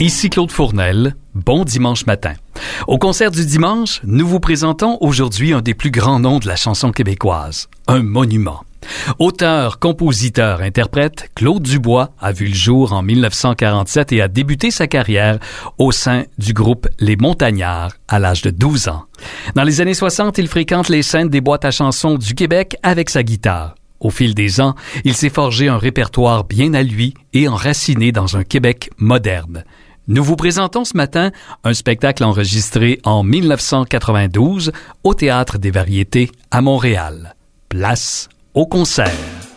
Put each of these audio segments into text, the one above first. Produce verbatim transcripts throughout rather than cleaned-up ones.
Ici Claude Fournel, bon dimanche matin. Au concert du dimanche, nous vous présentons aujourd'hui un des plus grands noms de la chanson québécoise, un monument. Auteur, compositeur, interprète, Claude Dubois a vu le jour en dix-neuf cent quarante-sept et a débuté sa carrière au sein du groupe Les Montagnards à l'âge de douze ans. Dans les années soixante, il fréquente les scènes des boîtes à chansons du Québec avec sa guitare. Au fil des ans, il s'est forgé un répertoire bien à lui et enraciné dans un Québec moderne. Nous vous présentons ce matin un spectacle enregistré en dix-neuf cent quatre-vingt-douze au Théâtre des Variétés à Montréal. Place au concert.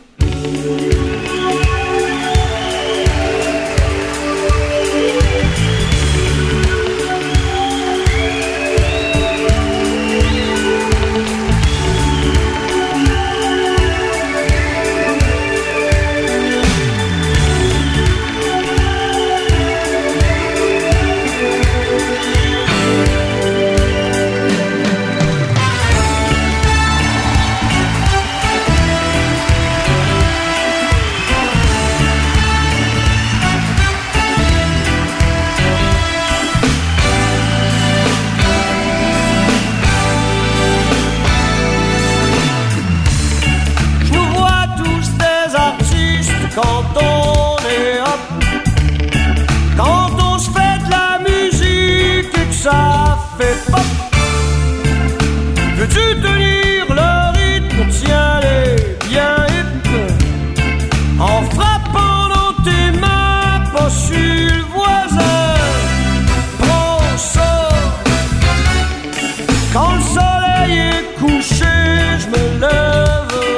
Quand on est hop, quand on se fait de la musique et que ça fait pop, veux-tu tenir le rythme, tiens-les bien hip, en frappant dans tes mains, pas sur le voisin, prends ça, quand le soleil est couché, je me lève.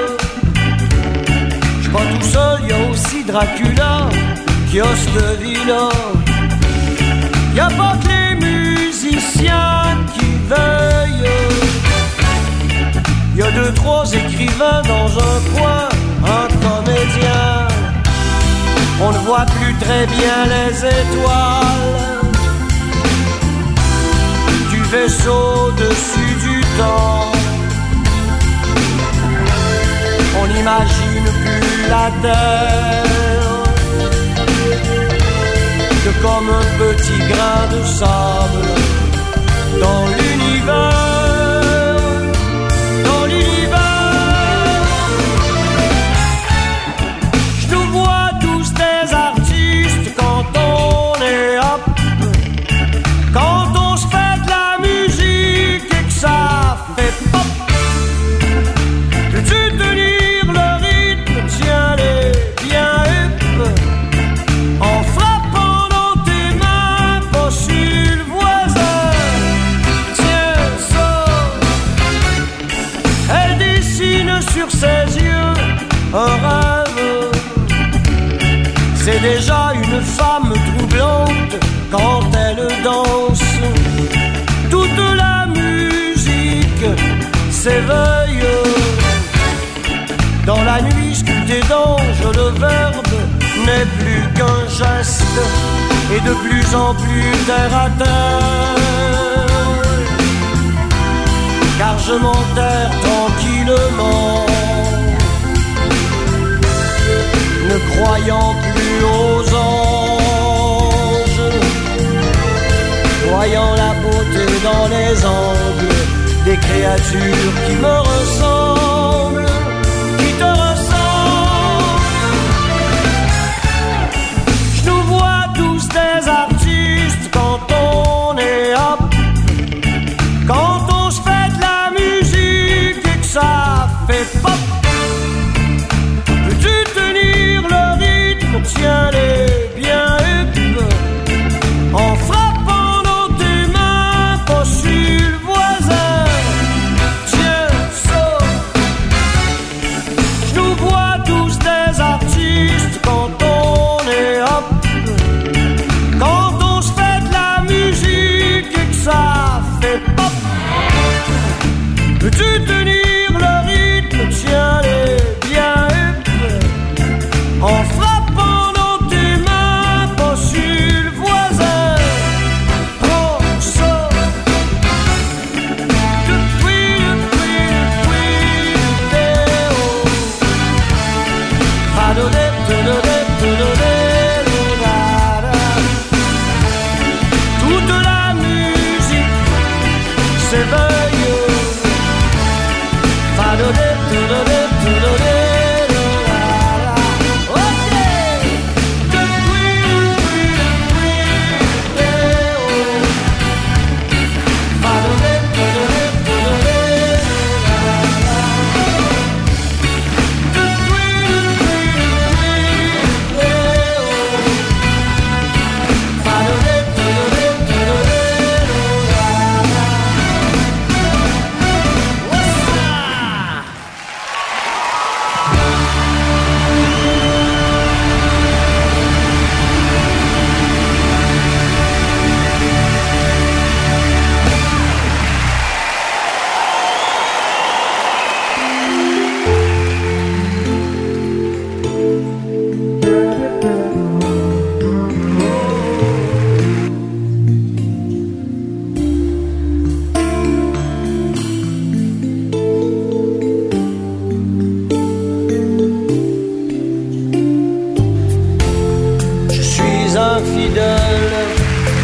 Pas tout seul, y a aussi Dracula qui a cette vie-là. Y a pas que les musiciens qui veillent. Y a deux, trois écrivains dans un coin, un comédien. On ne voit plus très bien les étoiles du vaisseau au-dessus du temps. On n'imagine plus la terre que comme un petit grain de sable dans l'univers, dans l'univers. Je nous vois tous des artistes quand on est hop, quand on se fait de la musique et que ça fait pop. Peux-tu tenir tiens-les bien hip, en frappant dans tes mains, pas sur le voisin. Tiens ça, elle dessine sur ses yeux un rêve. C'est déjà une femme troublante quand elle danse. Toute la musique s'éveille. Dans la nuit sculptée d'ange, le verbe n'est plus qu'un geste et de plus en plus terre à terre. Car je m'enterre tranquillement, ne croyant plus aux anges, voyant la beauté dans les angles des créatures qui me ressemblent. Je nous vois tous des artistes quand on est hop, quand on se fait de la musique et que ça fait pop. Peux-tu tenir le rythme, tiens-les bien hip, en frappant dans tes mains, pas sur le voisin. Tiens ça,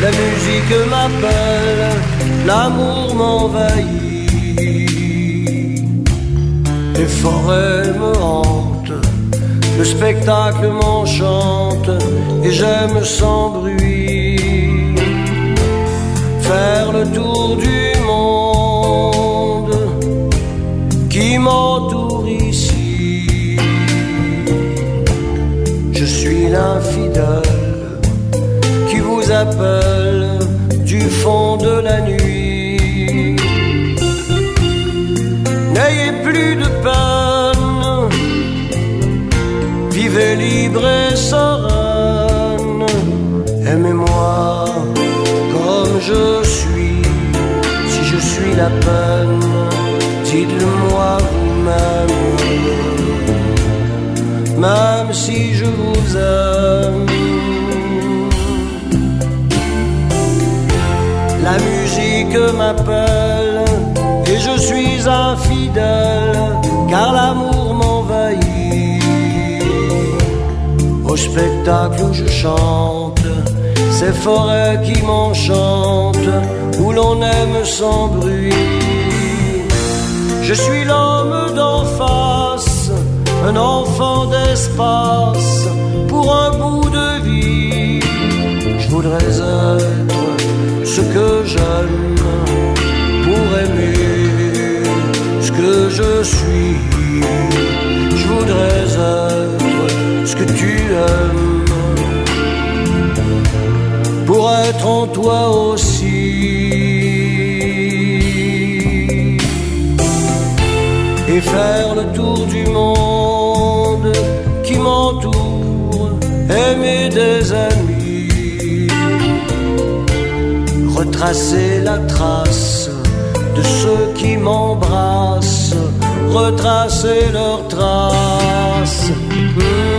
La musique m'appelle, l'amour m'envahit. Les forêts me hantent, le spectacle m'enchante et j'aime sans bruit faire le tour du monde qui m'entoure ici. Je suis l'infidèle qui vous appelle du fond de la nuit. N'ayez plus de peine, vivez libre et sereine. Aimez-moi comme je suis, si je suis la peine, dites-le-moi vous-même. Même si je vous aime. La musique m'appelle et je suis infidèle, car l'amour m'envahit. Au spectacle où je chante, ces forêts qui m'enchantent, où l'on aime sans bruit. Je suis l'homme d'en face, un enfant d'espace, pour un bout de vie. Je voudrais être ce que j'aime, pour aimer ce que je suis. Je voudrais être ce que tu aimes, pour être en toi aussi. Et faire le tour du monde qui m'entoure, aimer des amis, retracer la trace de ceux qui m'embrassent, retracer leurs traces. Mmh.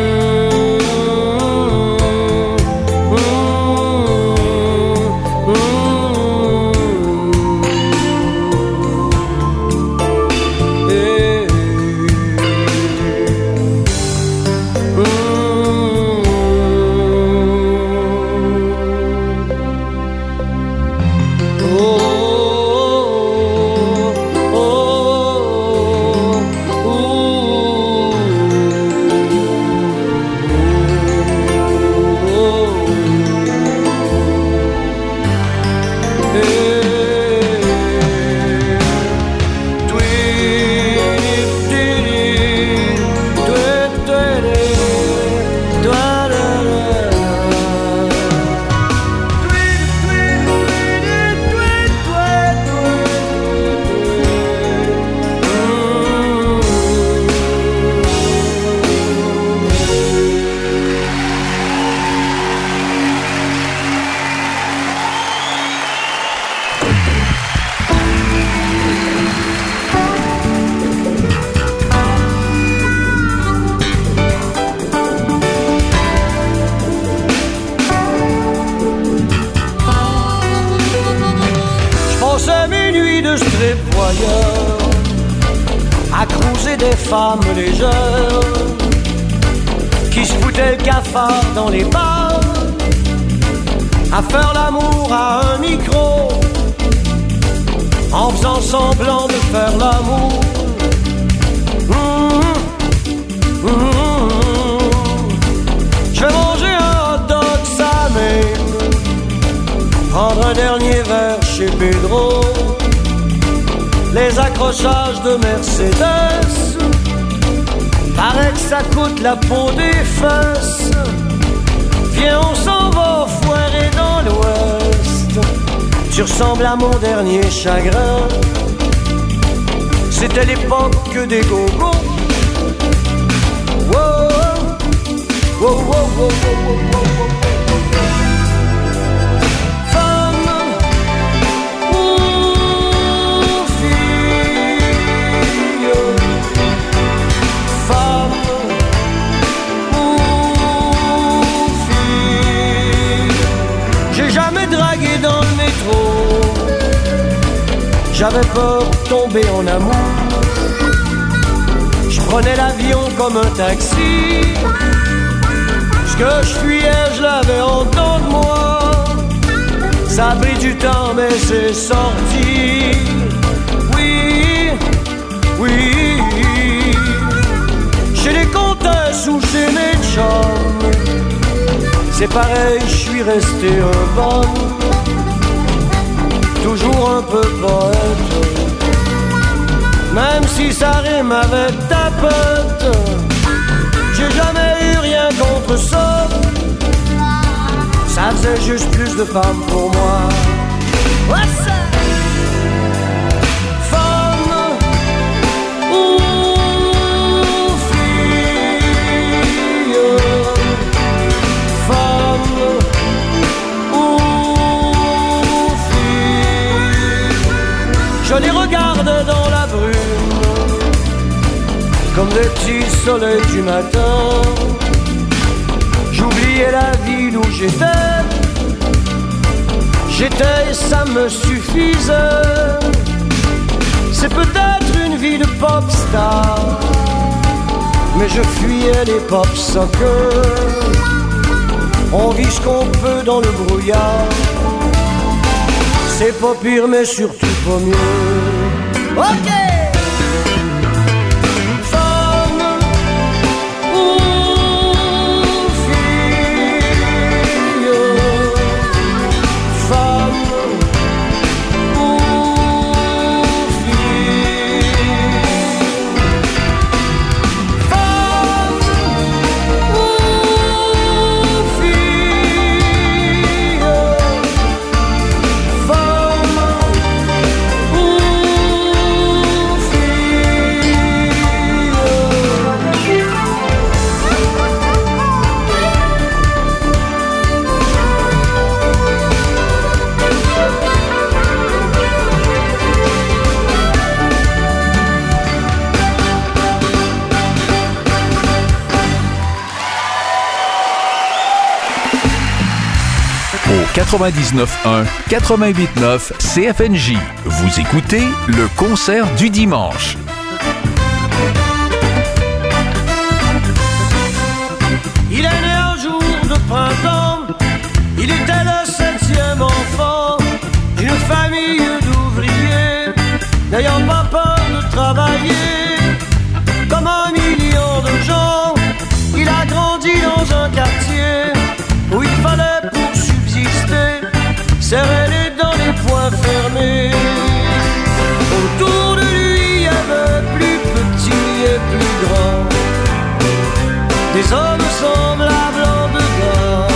À cruiser des femmes légères qui se foutaient le cafard dans les bars, à faire l'amour à un micro en faisant semblant de faire l'amour. Mmh, mmh, je vais manger un hot dog samé, prendre un dernier verre chez Pedro. Les accrochages de Mercedes, paraît que ça coûte la peau des fesses. Viens, on s'en va foirer dans l'ouest. Tu ressembles à mon dernier chagrin. C'était l'époque des gogos. Wow, wow, wow, wow, wow, wow, wow. J'avais peur de tomber en amour. Je prenais l'avion comme un taxi. Ce que je fuyais, je l'avais en dedans de moi. Ça a pris du temps mais c'est sorti. Oui, oui. Chez les comtesses ou chez mes chums, c'est pareil, je suis resté un bon, toujours un peu poète. Même si ça rime avec ta pote, j'ai jamais eu rien contre ça. Ça faisait juste plus de femmes pour moi. What's up? Femme ou fille, femme ou fille, je les regarde dans la brume comme des petits soleils du matin. J'oubliais la ville où j'étais, j'étais et ça me suffisait. C'est peut-être une vie de pop star, mais je fuyais les pop suckers. On vit ce qu'on peut dans le brouillard, c'est pas pire mais surtout pas mieux. Ok! quatre-vingt-dix-neuf un, quatre-vingt-huit neuf C F N J. Vous écoutez le concert du dimanche. Il est né un jour de printemps, il était le septième enfant d'une famille d'ouvriers, n'ayant pas peur de travailler. Comme un million de gens, il a grandi dans un quartier où il fallait pour subsister serrer les dents, les poings fermés. Autour de lui, il y avait plus petits et plus grands, des hommes semblables en dedans.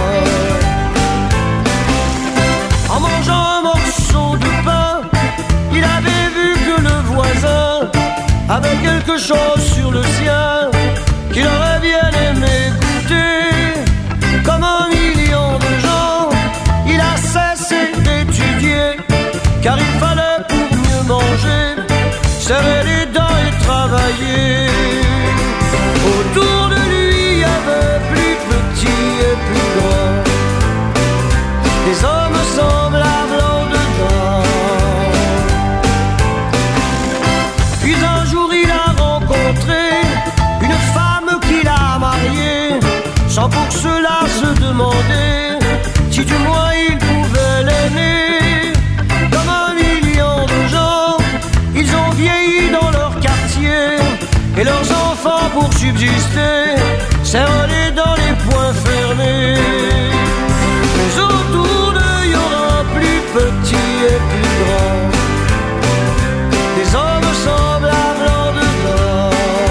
En mangeant un morceau de pain, il avait vu que le voisin avait quelque chose sur le sien qu'il aurait bien aimé goûter. Comme un million de gens, il a cessé d'étudier, car il fallait pour mieux manger serrer les dents et travailler. Autour de lui, il y avait plus petits et plus grands, des hommes semblables en dedans. Puis un jour, il a rencontré une femme qu'il a mariée, sans pour cela se demander si du moins il pouvait l'aimer. Comme un million de gens, ils ont vieilli dans leur quartier, et leurs enfants pour subsister serrent les dents, les poings fermés. Mais autour d'eux, il y aura plus petits et plus grands, des hommes semblables en dedans.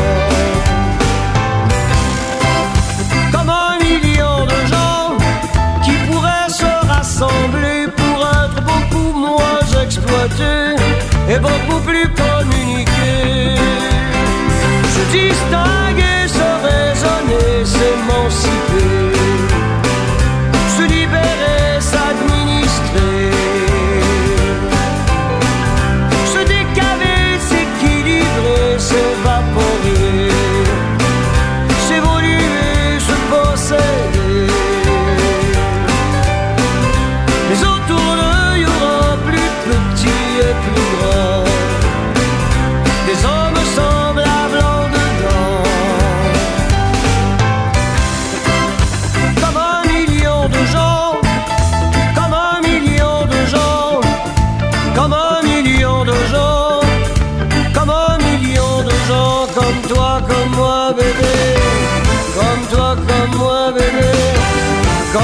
Comme un million de gens qui pourraient se rassembler pour être beaucoup moins exploités et beaucoup plus communiqués, se distinguer, se raisonner, s'émanciper, se libérer, s'administrer, se décaler, s'équilibrer, s'évaporer, s'évoluer, se posséder. Mais autour d'eux, il y aura plus petits et plus grands,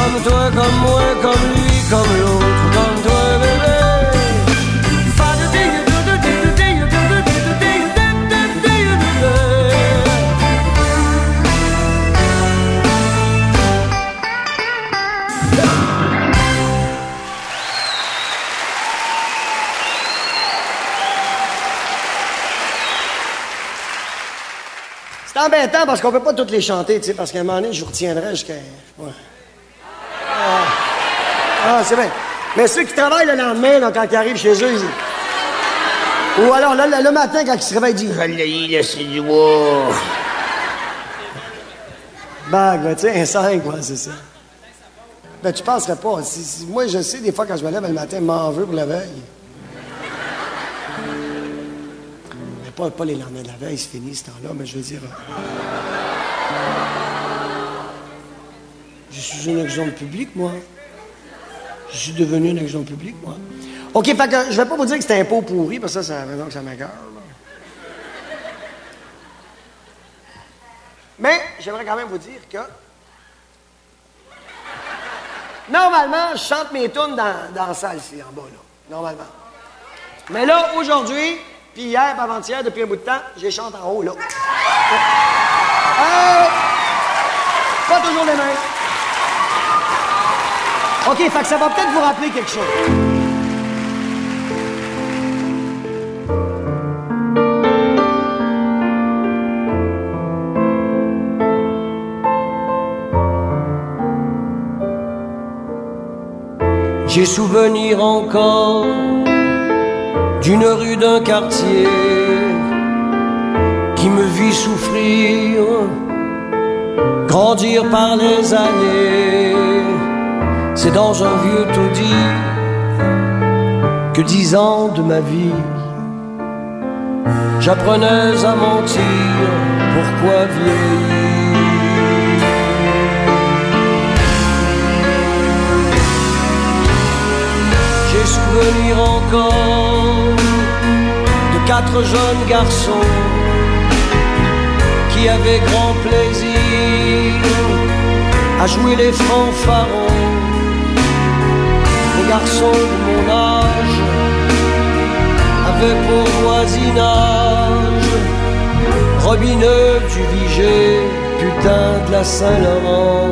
Comme toi, comme moi, comme lui, comme l'autre, comme toi, bébé. C'est embêtant parce qu'on peut pas toutes les chanter, tu sais, parce qu'à un moment donné, je vous retiendrai jusqu'à... Ouais. Ah, ah c'est bien. Mais ceux qui travaillent le lendemain, là, quand ils arrivent chez eux, ils... Ou alors, là, le, le matin, quand ils se réveillent, ils disent... « là, c'est du bois. » Bague, tu sais, un cinq, quoi, c'est ça. Ben, tu penserais pas. Si, si, moi, je sais, des fois, quand je me lève le matin, je m'en veux pour la veille. Mais pas, pas les lendemains de la veille, c'est fini, ce temps-là, mais je veux dire... Je suis un exemple public, moi. Je suis devenu un exemple public, moi. OK, fait que je vais pas vous dire que c'est un pot pourri, parce que ça, ça a raison que ça m'écoeure, là. Mais, j'aimerais quand même vous dire que... Normalement, je chante mes tunes dans, dans la salle, ici, en bas, là. Normalement. Mais là, aujourd'hui, puis hier, puis avant-hier, depuis un bout de temps, je les chante en haut, là. Hey! Pas toujours les mêmes. OK, fait que ça va peut-être vous rappeler quelque chose. J'ai souvenir encore d'une rue d'un quartier qui me vit souffrir, grandir par les années. C'est dans un vieux taudis que dix ans de ma vie j'apprenais à mentir. Pourquoi vieillir? J'ai souvenir encore de quatre jeunes garçons qui avaient grand plaisir à jouer les fanfarons. Les garçons de mon âge avaient pour voisinage Robineux du Viger, putain de la Saint-Laurent.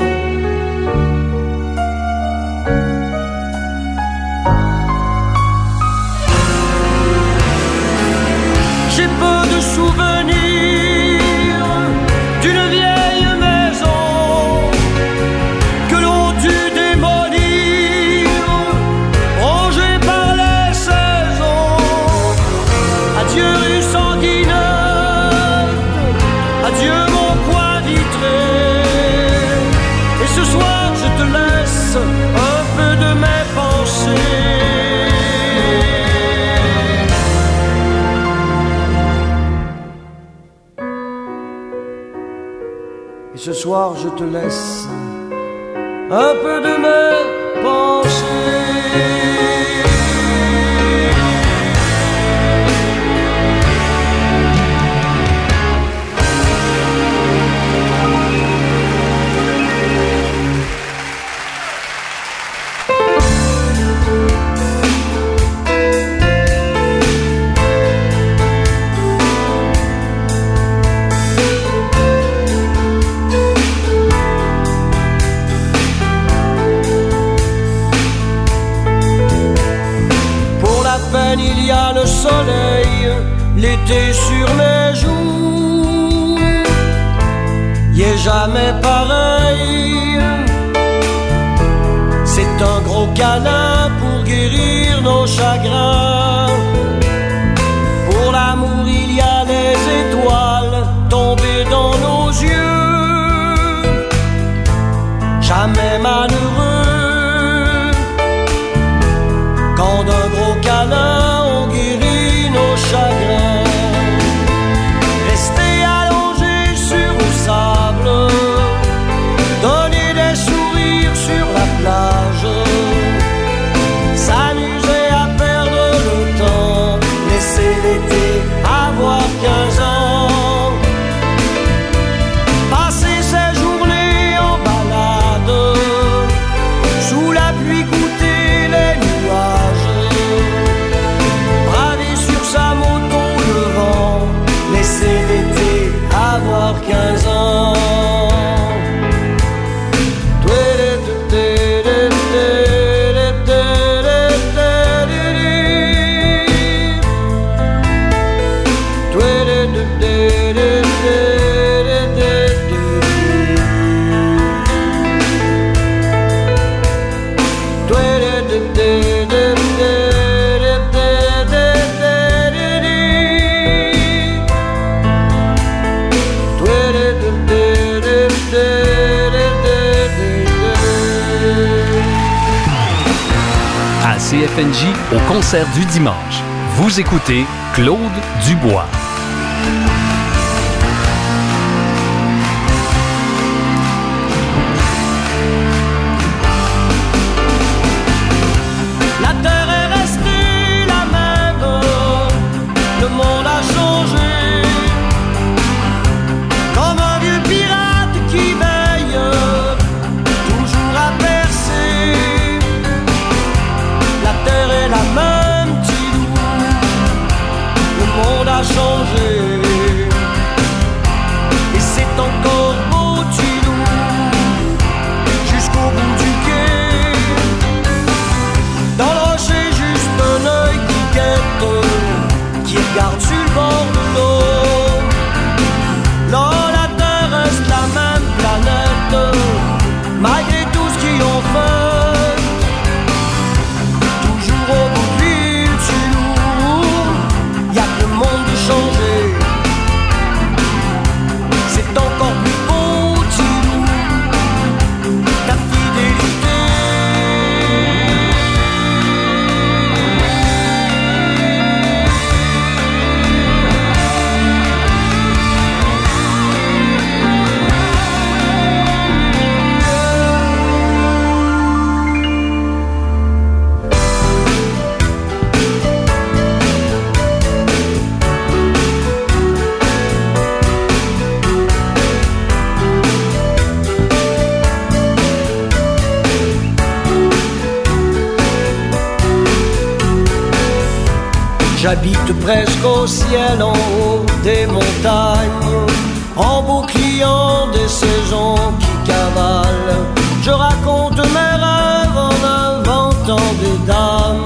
J'ai peu de souvenirs d'une vieille maison que l'on dut démolir, rongée par les saisons. Adieu rue Sanguineuse, adieu mon coin vitré. Et ce soir je te laisse un peu de mes pensées. Ce soir, je te laisse un peu de mes pensées. Il y a le soleil, l'été sur mes joues, il est jamais pareil. C'est un gros câlin pour guérir nos chagrins. Pour l'amour il y a les étoiles tombées dans nos yeux, jamais malheureux. Quand d'un gros câlin on guérit nos chagrins. Rester allongé sur le sable, donner des sourires sur la plage, s'amuser à perdre le temps, laisser l'été avoir quinze ans, passer ses journées en balade, C F N J au concert du dimanche. Vous écoutez Claude Dubois. J'habite presque au ciel en haut des montagnes, en boucliant des saisons qui cavalent. Je raconte mes rêves en inventant des dames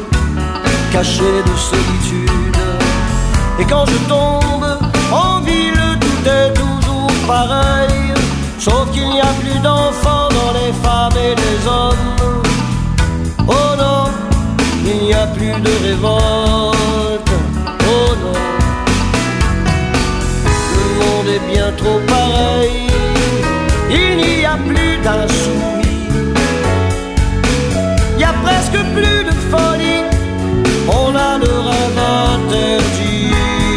cachées de solitude. Et quand je tombe en ville, tout est toujours pareil, sauf qu'il n'y a plus d'enfants dans les femmes et les hommes. Oh non, il n'y a plus de révolte. Oh non, le monde est bien trop pareil. Il n'y a plus d'insoumis, il n'y a presque plus de folie. On a le rêve interdit.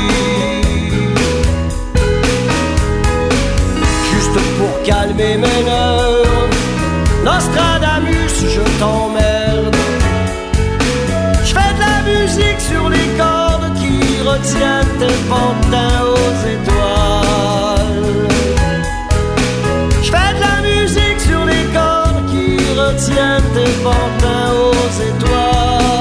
Juste pour calmer mes nerfs, Nostradamus, je t'emmerde. Je fais de la musique sur les cordes qui retiennent tes pantins aux étoiles. Je fais de la musique sur les cordes qui retiennent tes pantins aux étoiles.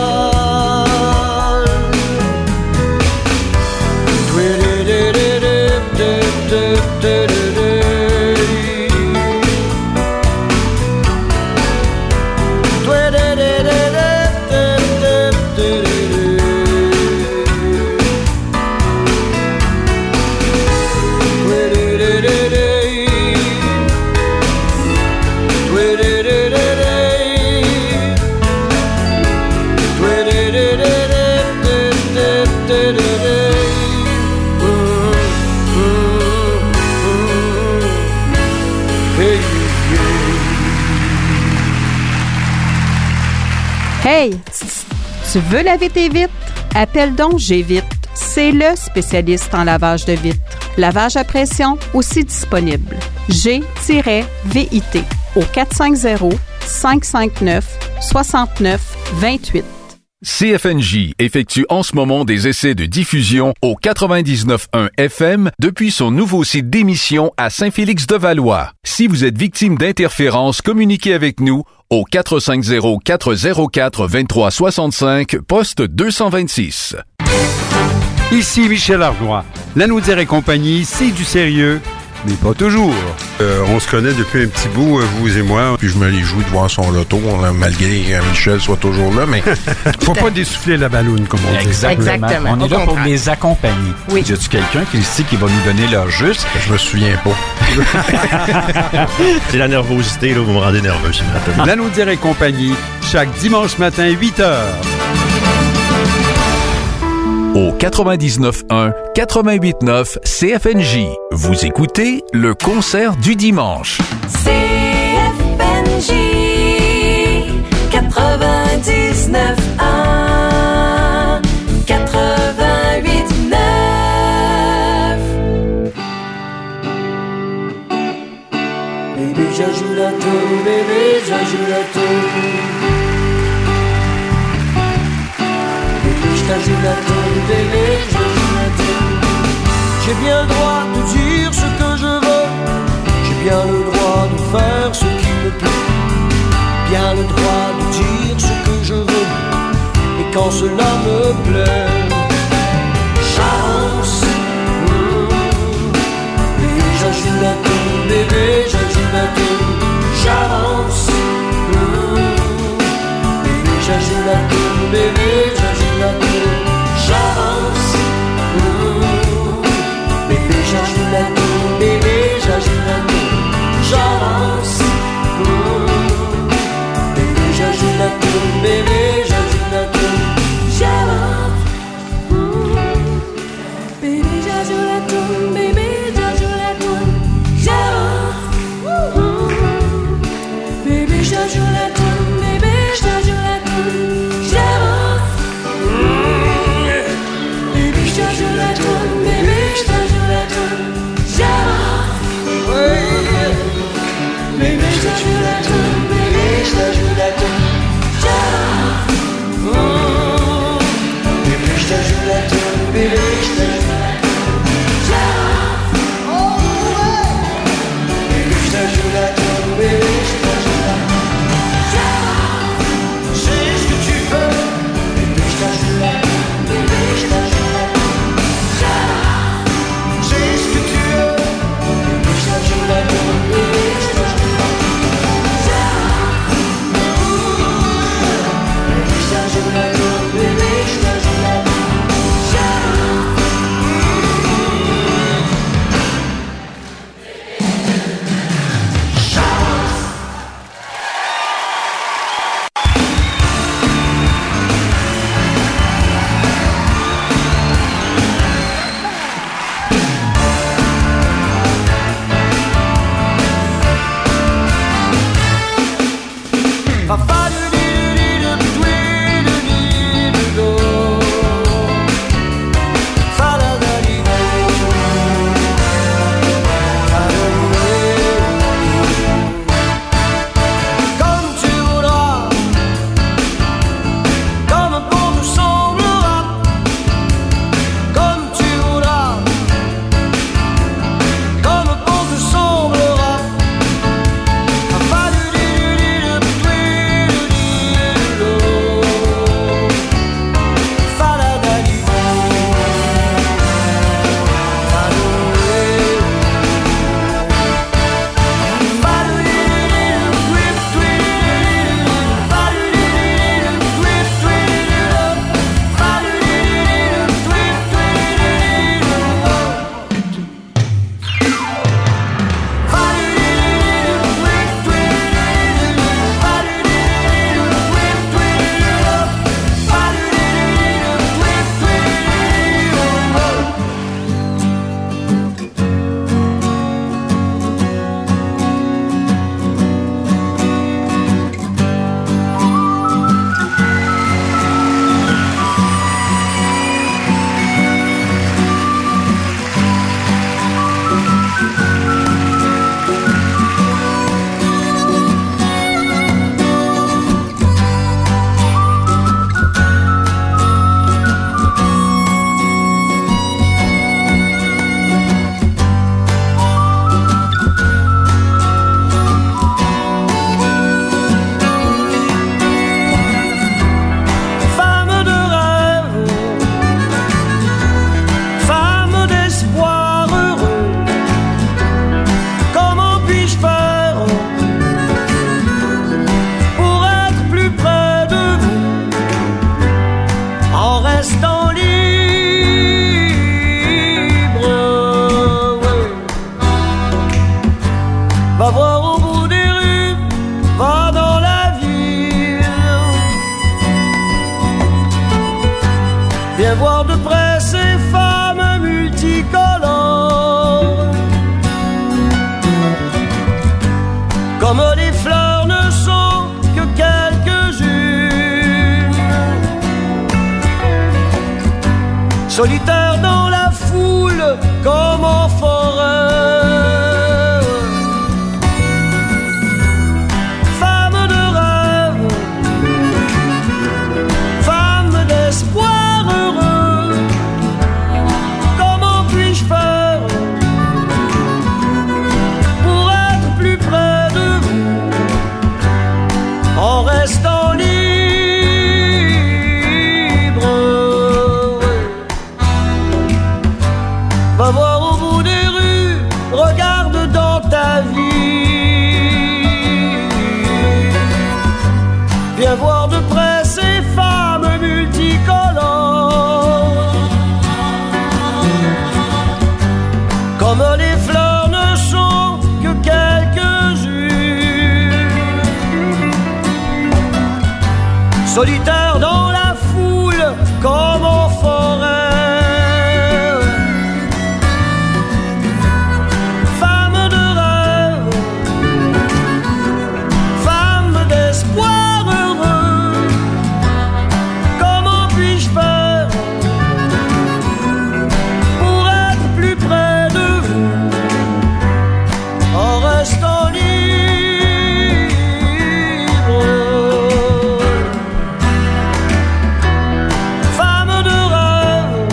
Hey, tu veux laver tes vitres? Appelle donc G-Vitre. C'est le spécialiste en lavage de vitres. Lavage à pression aussi disponible. G V I T au quatre cent cinquante, cinq cent cinquante-neuf, soixante-neuf vingt-huit. C F N J effectue en ce moment des essais de diffusion au quatre-vingt-dix-neuf point un F M depuis son nouveau site d'émission à Saint-Félix-de-Valois. Si vous êtes victime d'interférences, communiquez avec nous au quatre cinq zéro, quatre zéro quatre, vingt-trois soixante-cinq, poste deux cent vingt-six. Ici Michel Arnois. Lanaudière et compagnie, c'est du sérieux, mais pas toujours. Euh, on se connaît depuis un petit bout, vous et moi, puis je me réjouis de voir son loto, malgré que Michel soit toujours là, mais... Faut pas dessouffler la balloune, comme on dit. Exactement. Exactement. On est là pour les accompagner. Oui. Y a-tu quelqu'un qui ici qui va nous donner l'heure juste? Je me souviens pas. C'est la nervosité, là, vous me rendez nerveux ce matin. Lanaudière et compagnie, chaque dimanche matin, huit heures. Au quatre-vingt-dix-neuf point un, quatre-vingt-huit neuf C F N J. Vous écoutez le concert du dimanche. C F N J quatre-vingt-dix-neuf j'ajoute la toune, bébé, j'ajoute la toune. J'ai bien le droit de dire ce que je veux, j'ai bien le droit de faire ce qui me plaît, bien le droit de dire ce que je veux, et quand cela me plaît, j'avance. Bébé, j'ajoute la toune, bébé, j'ajoute la toune, j'avance. Bébé, j'ajoute la toune, bébé, j'ajoute la toune, j'avance. Bébé, j'ajoute la toune, bébé, j'ajoute la toune, j'avance. Bébé, j'ajoute la toune, bébé, j'ajoute la toune, j'avance. Bébé, j'ajoute la toune, bébé, j'ajoute la toune, j'avance. Bébé, j'ajoute la toune, bébé, j'ajoute la toune, j'avance. Bébé, j'ajoute la toune, bébé, j'ajoute la toune, j'avance. Bébé, j'ajoute la toune, bébé, j'ajoute la toune, j'avance. Bébé, j'ajoute la toune, bébé, j'ajoute la toune, j'avance. Bébé, j'ajoute la toune, bébé, j'ajoute la toune, j'avance. C'est ce que tu veux. Bébé, j'ajoute la toune, bébé, j'ajoute la toune, j'avance. C'est ce que tu veux. Bébé, j'ajoute la toune, bébé, j'ajoute la toune, j'avance. Bébé, j'ajoute la toune, bébé, j'ajoute la toune, j'avance. Comme tu voudras, comme bon te semblera, comme tu voudras, comme bon te semblera. Va voir au bout des rues, va dans la ville. Viens voir de près ces femmes multicolores. Comme les fleurs ne sont que quelques-unes, solitaires dans la foule comme en forêt. Femmes de rêve, femmes d'espoir heureux. solitaire dans la foule comme en forêt. Femme de rêve, femme d'espoir heureux, comment puis-je faire pour être plus près de vous en restant libre? Femme de rêve,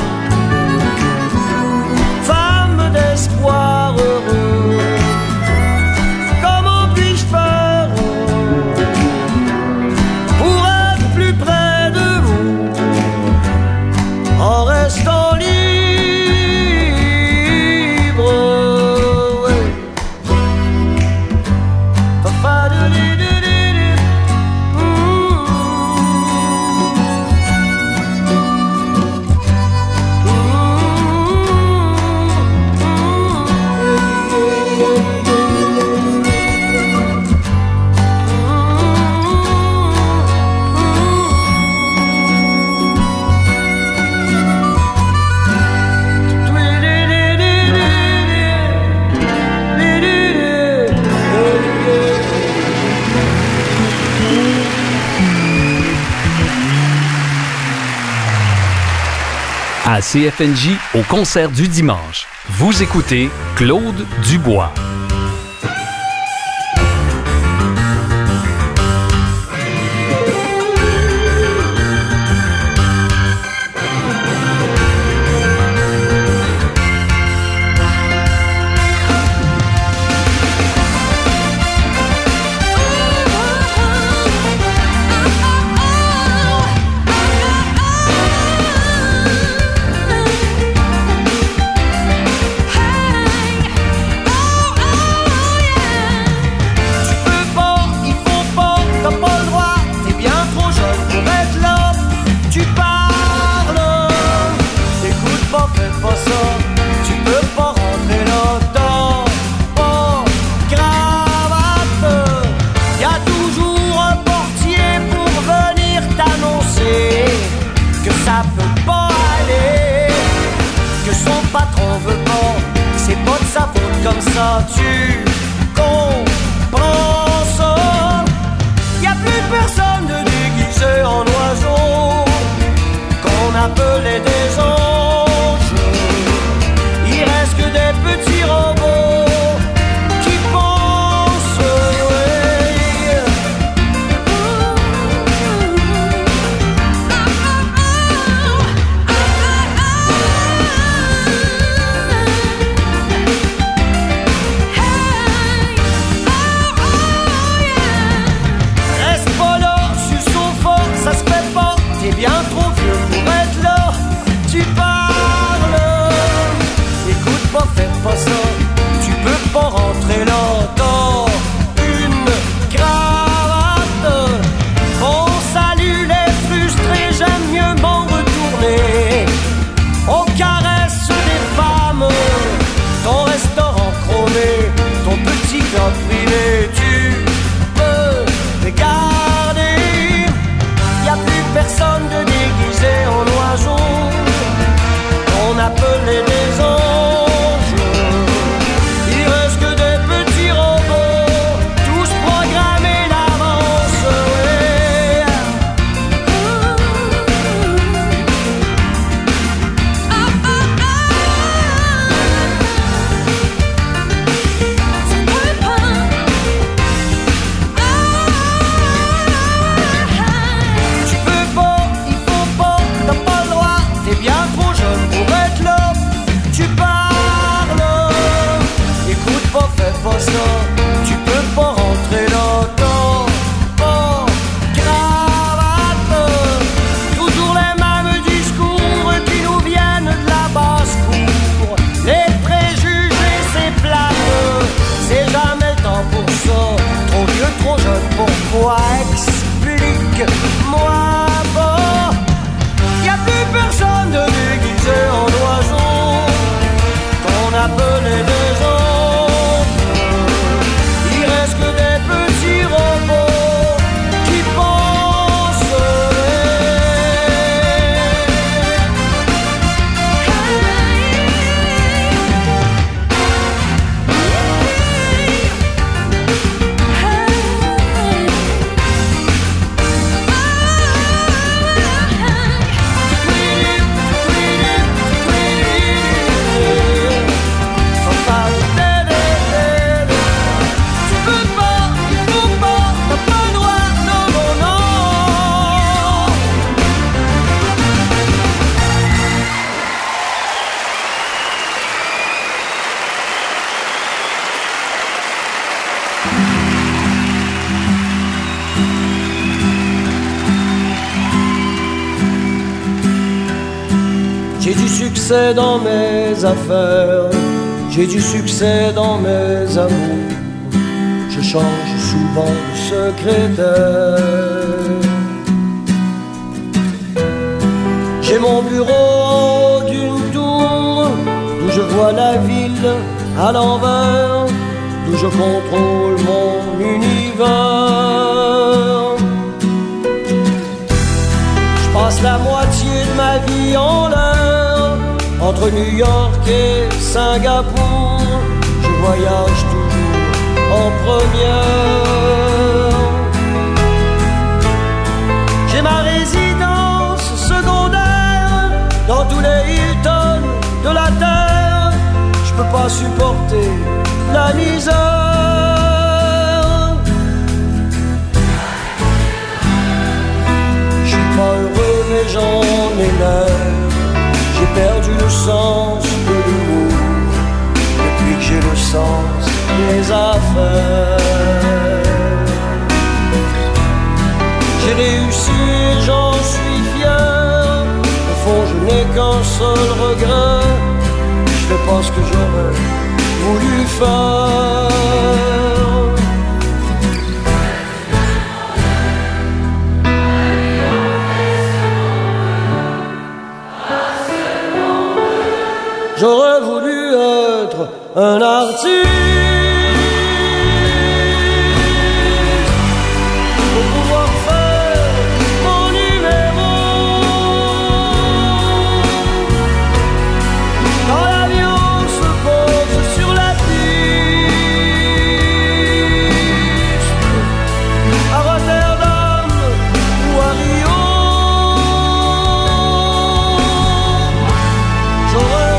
femme d'espoir heureux, comment puis-je faire pour être plus près de vous en restant libre? Ouais. Papa de di di di di. À C F N J, au concert du dimanche, vous écoutez Claude Dubois. Comme ça tu comprends ça. Y'a plus personne de déguisé en oiseau qu'on appelait des anges. Il reste que des petits robots qui pensent, ouais. J'ai du succès dans mes affaires, j'ai du succès dans mes amours. Je change souvent de secrétaire. J'ai mon bureau en haut d'une tour, d'où je vois la ville à l'envers, d'où je contrôle mon univers. Je passe la moitié de ma vie en l'air, entre New York et Singapour. Je voyage toujours en première. J'ai ma résidence secondaire dans tous les Hilton de la terre. Je peux pas supporter la misère. Je suis pas heureux mais j'en ai l'air. J'ai perdu le sens de l'humour depuis que j'ai le sens des affaires. J'ai réussi, j'en suis fier. Au fond, je n'ai qu'un seul regret. Je fais pas ce que j'aurais voulu faire. J'aurais voulu être un artiste pour pouvoir faire mon numéro. Quand l'avion se pose sur la piste, à Rotterdam ou à Rio, j'aurais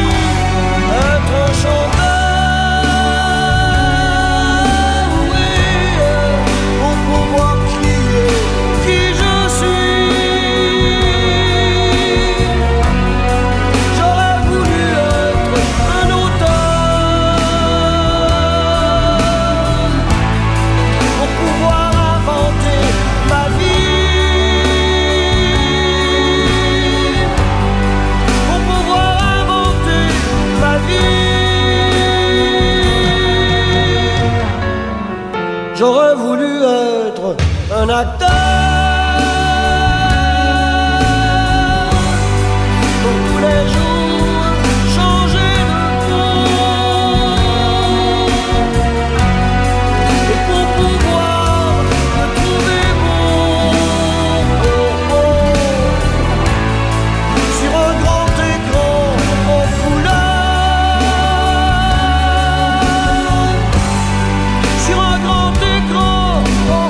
J'aurais voulu être un acteur pour tous les jours changer de peau et pour pouvoir me trouver beau, beau, beau sur un grand écran en couleur, sur un grand écran en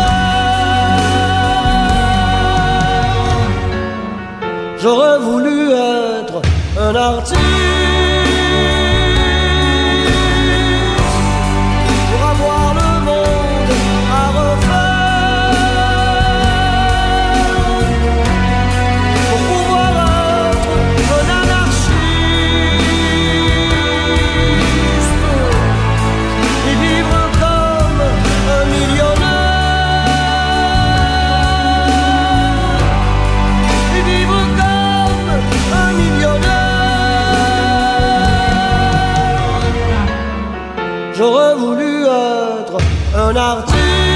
couleur. J'aurais voulu être un artiste pour avoir le monde à refaire, pour pouvoir être un anarchiste et vivre comme un millionnaire, et vivre comme un millionnaire. J'aurais voulu être un artiste.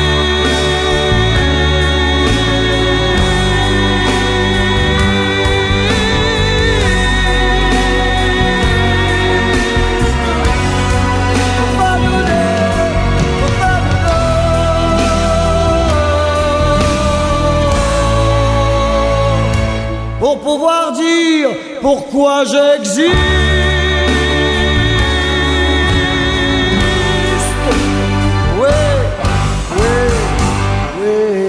Pour pouvoir dire pourquoi j'existe. Oui, oui, oui.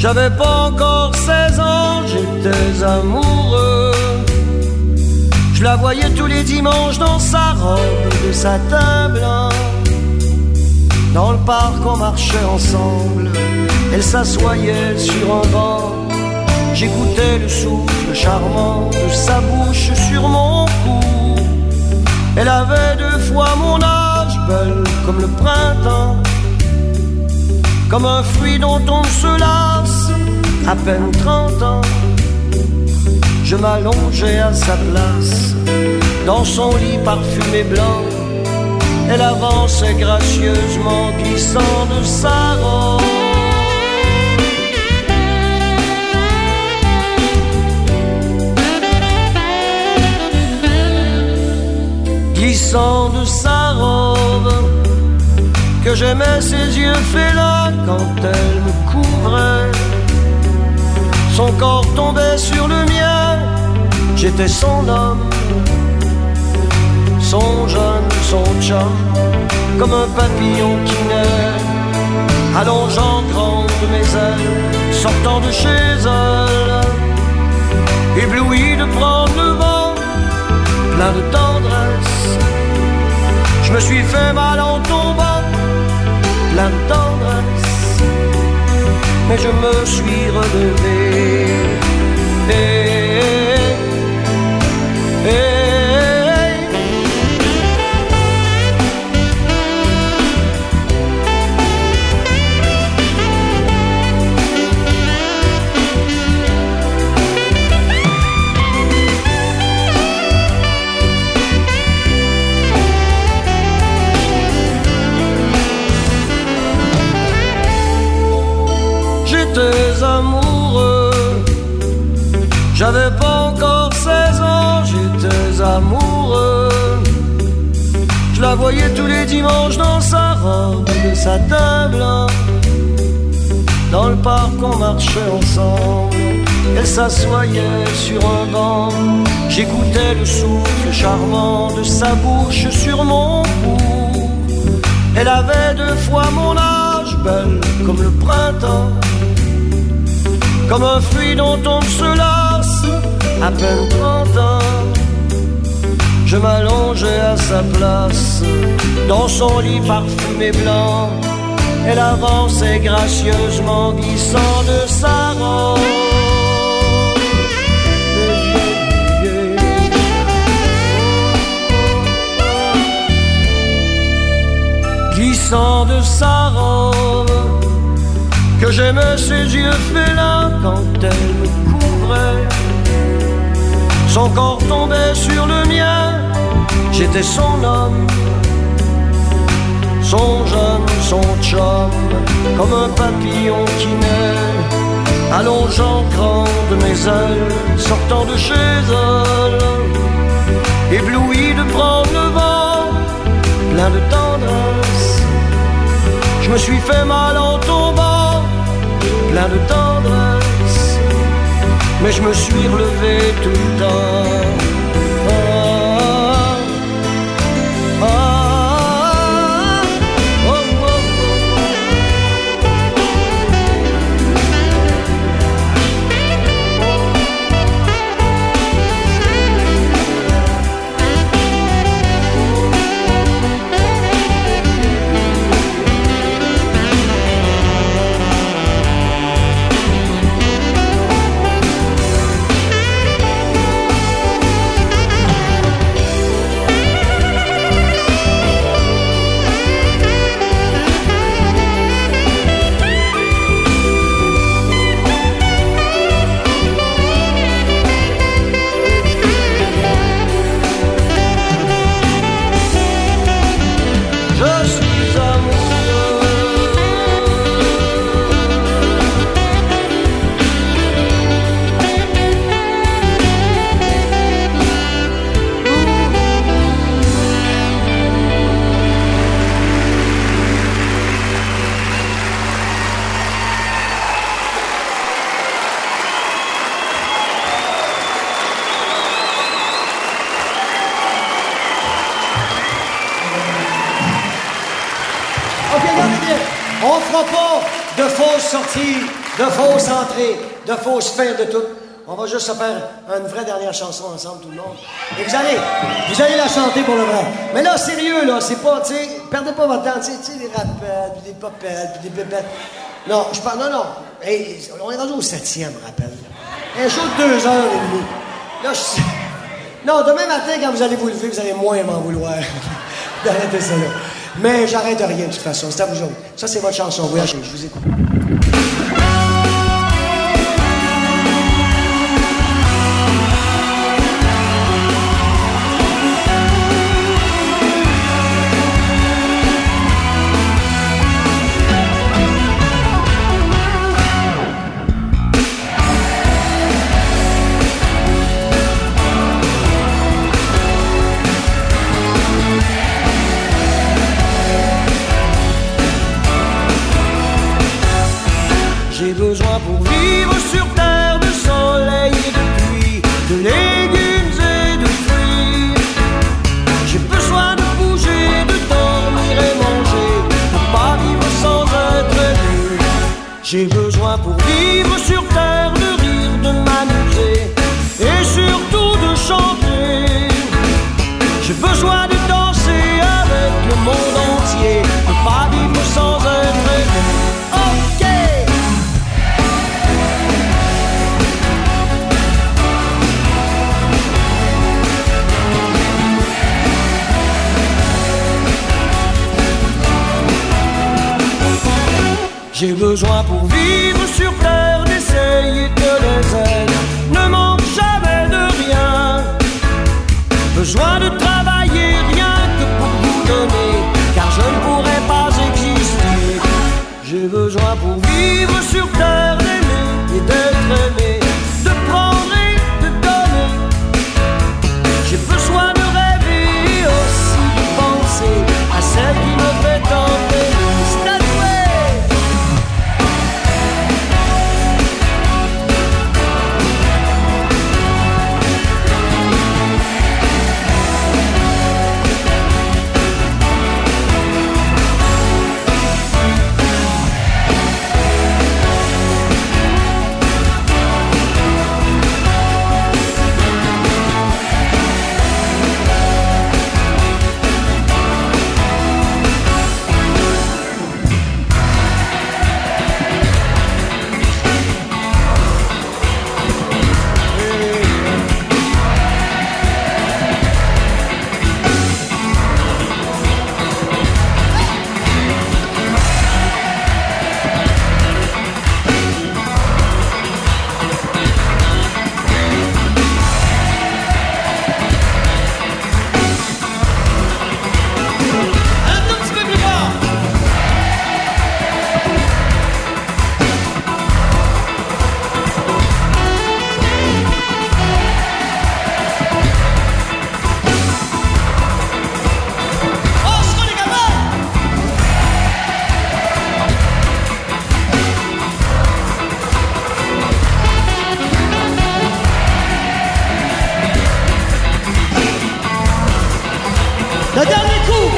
J'avais pas encore seize ans, j'étais amoureux. Je la voyais tous les dimanches dans sa robe de satin blanc. Dans le parc on marchait ensemble, elle s'assoyait sur un banc. J'écoutais le souffle charmant de sa bouche sur mon cou. Elle avait deux fois mon âge, belle comme le printemps, comme un fruit dont on se lasse, à peine trente ans. Je m'allongeais à sa place, dans son lit parfumé blanc. Elle avançait gracieusement, glissant de sa robe. Glissant de sa robe, que j'aimais ses yeux félins quand elle me couvrait. Son corps tombait sur le mien, j'étais son homme, son jeune, son chum, comme un papillon qui naît, allongeant grand de mes ailes, sortant de chez elle, ébloui de prendre le vent, plein de tendresse. Je me suis fait mal en tombant, plein de tendresse, mais je me suis relevé. Hey, hey, hey. J'étais amoureux, j'avais pas encore seize ans, j'étais amoureux. Je la voyais tous les dimanches dans sa robe de satin blanc. Dans le parc on marchait ensemble, elle s'assoyait sur un banc. J'écoutais le souffle charmant de sa bouche sur mon cou. Elle avait deux fois mon âge, belle comme le printemps, comme un fruit dont on se lasse, à peine trente ans. Je m'allongeais à sa place, dans son lit parfumé blanc. Elle avançait gracieusement, glissant de sa robe. Glissant de sa robe, que j'aimais ses yeux félins quand elle me couvrait. Son corps tombait sur le mien, j'étais son homme, son jeune, son chum, comme un papillon qui naît, allongeant grand de mes ailes, sortant de chez elle, ébloui de prendre le vent, plein de tendresse. Je me suis fait mal en tombant, plein de tendresse, mais je me suis relevé tout le temps. Ah, ah, ah, oh, oh, On fera pas de fausses sorties de fausses entrées, de fausses fins, de tout. On va juste se faire une vraie dernière chanson ensemble, tout le monde. Et vous allez, vous allez la chanter pour le vrai. Mais là, sérieux, là, c'est pas, tu sais, perdez pas votre temps, tu sais, les rappels, puis des popelles, puis des bébêtes. Non, je parle, non, non. Hey, on est rendu au septième rappel. Un show de deux heures et demie. Là, je... Non, demain matin, quand vous allez vous lever, vous allez moins m'en vouloir d'arrêter ça, là. Mais j'arrête rien, de toute façon, c'est à vous autres. Ça, c'est votre chanson, voyagez, je vous écoute. J'ai besoin pour vivre sur terre de soleil et de pluie, de légumes et de fruits. J'ai besoin de bouger, de dormir et manger, pour pas vivre sans être aimé. J'ai besoin pour vivre sur terre de rire, de m'amuser et surtout de chanter. J'ai besoin de danser avec le monde entier, pour pas vivre sans être aimé. Ok! J'ai besoin pour vivre sur terre d'essayer que les ailes ne manquent jamais de rien. Besoin de travailler rien que pour vous donner, car je ne pourrais pas exister. J'ai besoin pour vivre sur terre d'aimer et d'être aimé, de prendre et de donner. J'ai besoin de rêver et aussi de penser à celle qui me fait tant aimer. Le dernier coup!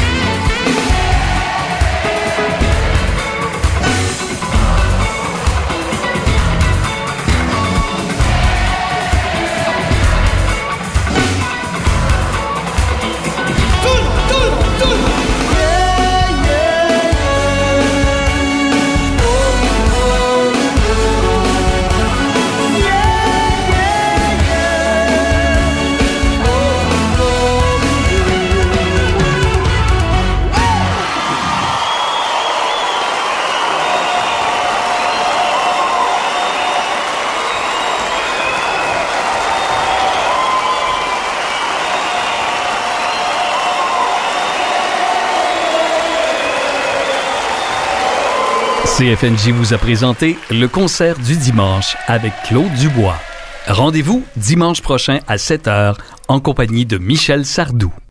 Tout le monde, tout le monde, tout le monde! Yeah, yeah, yeah. Oh, oh, oh. Yeah, yeah, yeah. Oh, oh. C F N J vous a présenté le concert du dimanche avec Claude Dubois. Rendez-vous dimanche prochain à sept heures en compagnie de Michel Sardou.